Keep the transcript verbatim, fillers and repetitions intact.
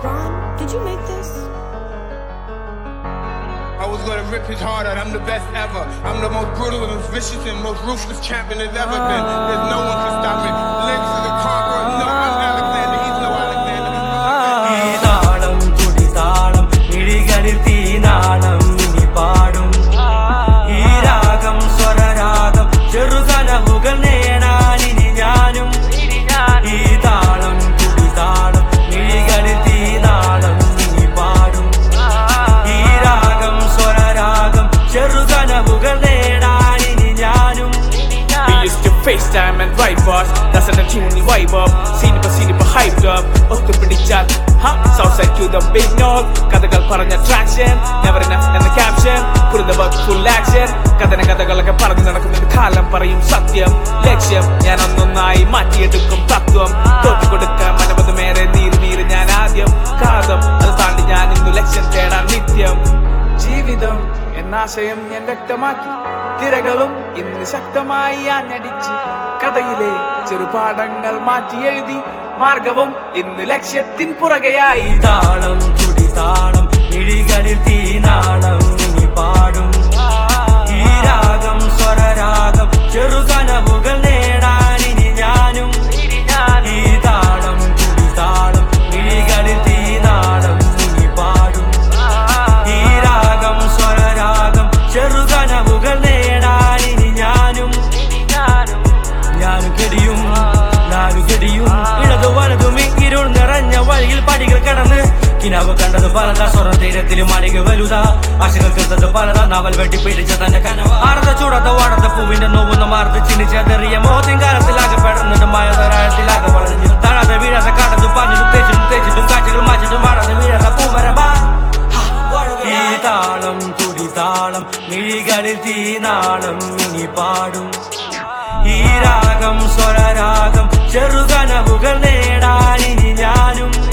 Ron, did you make this? I was gonna rip his heart out, I'm the best ever. I'm the most brutal and most vicious and most ruthless champion there's ever been. There's no one can stop me. Legs to the conqueror, no, I'm Alexander, he's no Alexander. Eedalam, tudidalam, niligalil teenalam, ini paadum. Eeragam, swararagam, cherugana vugal needan, ini njanum. Eedalam, tudidalam, niligalil teenalam, ini paadum. Eeragam, swararagam, cherugana vugal needan, ini njanum. We used to FaceTime and write bars. That's an tune vibe up. Scene for scene for hyped up. Ottu pidichal, huh? Southside to the big north. Kadagal paranja traction. Never enough in the caption. Put the work full action. Kadana kadagalake paranju nadakkunnu kaalam parayum satyam. Laksham njan onnonnayi maattiyedukum tattvam. Thottu kodukkan manavadu mere neeru neeru njan aadyam. Kaadam adu taandi njan innu laksham thedan nityam. ജീവിതം എന്നാശയം ഞാൻ വ്യക്തമാക്കി തിരകളും ഇന്ന് ശക്തമായി ആഞ്ഞടിച്ച് കഥയിലെ ചെറുപാഠങ്ങൾ മാറ്റി എഴുതി മാർഗവും ഇന്ന് ലക്ഷ്യത്തിൻ പുറകെയായി താളം തുടിതാളം മിഴികളിൽ തീനാളം ഇനി പാടും ഈ രാഗം സ്വരരാഗം ചെറുകനവുകൾ നേടാൻ ഇനി ഞാനും ഈ താളം തുടിതാളം മിഴികളിൽ തീനാളം ഇനി പാടും ഈ രാഗം സ്വരരാഗം ചെറുകനവുകൾ നേടാൻ ഇനി ഞാനും ഞാനും കെടിയും നാനും കെടിയും ഇടതു വലതും ഇരുൾ നിറഞ്ഞ വഴിയിൽ പടികൾ കടന്ന് കിനാവ് കണ്ടത് പലതാ സ്വരം തീരത്തിലും മണിക വലുതാ ആശകൾ കൃതത് പലതാ നവൽ വെട്ടി പിടിച്ച തന്റെ കനവ ആർത്ത ചൂടത്ത വാടത്ത പൂവിന്റെ നോവുന്ന മാർത്ത് ചിന്നിച്ചെറിയ മോഹത്തിൻ കാലത്തിലാകെ പെടുന്നത് മയതരാഴത്തിലാകെ വളഞ്ഞു താഴാതെ വീഴാതെ കാടത്തും പാഞ്ഞിട്ടും തേച്ചിട്ടും തേച്ചിട്ടും കാറ്റുകൾ മാറ്റിട്ടും വാടാതെ വീഴാതെ പൂമരമാ ഈ താളം തുടിതാളം മിഴികളിൽ തീനാളം ഇനി പാടും ഈ രാഗം സ്വരരാഗം ചെറുകനവുകൾ നേടാൻ ഇനി ഞാനും